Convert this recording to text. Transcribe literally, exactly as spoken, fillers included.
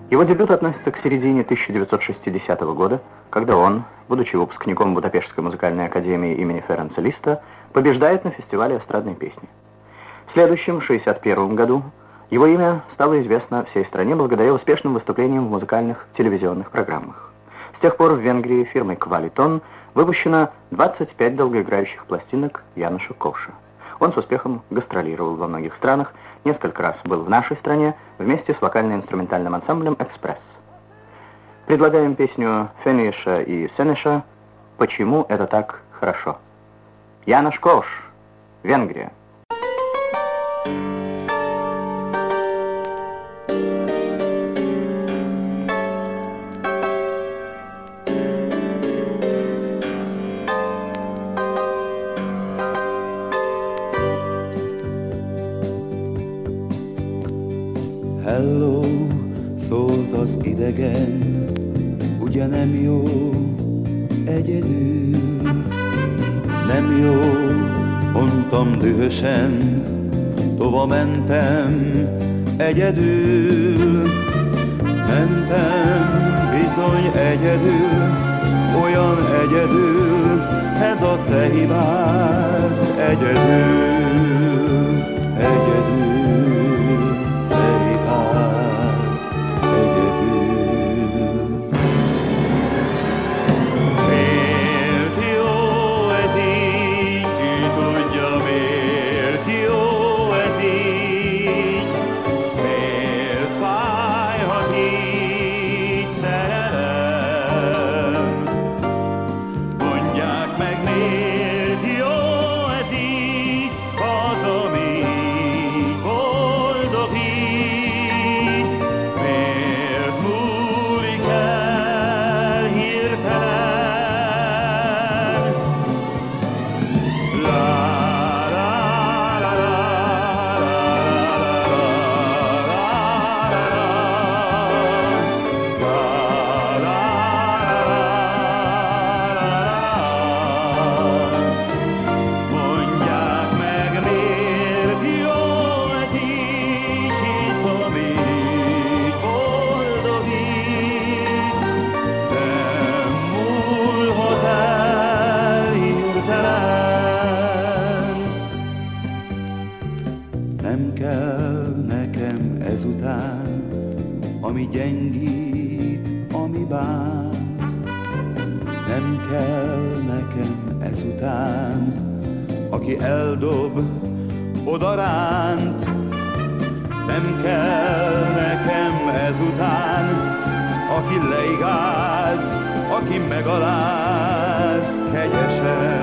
Его дебют относится к середине тысяча девятьсот шестидесятого года, когда он, будучи выпускником Будапештской музыкальной академии имени Ференца Листа, побеждает на фестивале эстрадной песни. В следующем, шестьдесят первом году, его имя стало известно всей стране благодаря успешным выступлениям в музыкальных телевизионных программах. С тех пор в Венгрии фирмой «Квалитон» выпущено двадцать пять долгоиграющих пластинок Яноша Коша. Он с успехом гастролировал во многих странах, несколько раз был в нашей стране вместе с вокально-инструментальным ансамблем «Экспресс». Предлагаем песню Фенеша и Сенеша «Почему это так хорошо». Янош Кош, Венгрия. Hello, szólt az idegen, ugye nem jó egyedül, nem jó, mondtam dühösen, tova mentem egyedül, mentem bizony egyedül, olyan egyedül, ez a te hibád, egyedül, egyedül. Nem kell nekem ezután, ami gyengít, ami bánt. Nem kell nekem ezután, aki eldob, odaránt. Nem kell nekem ezután, aki leigáz, aki megaláz kegyesen.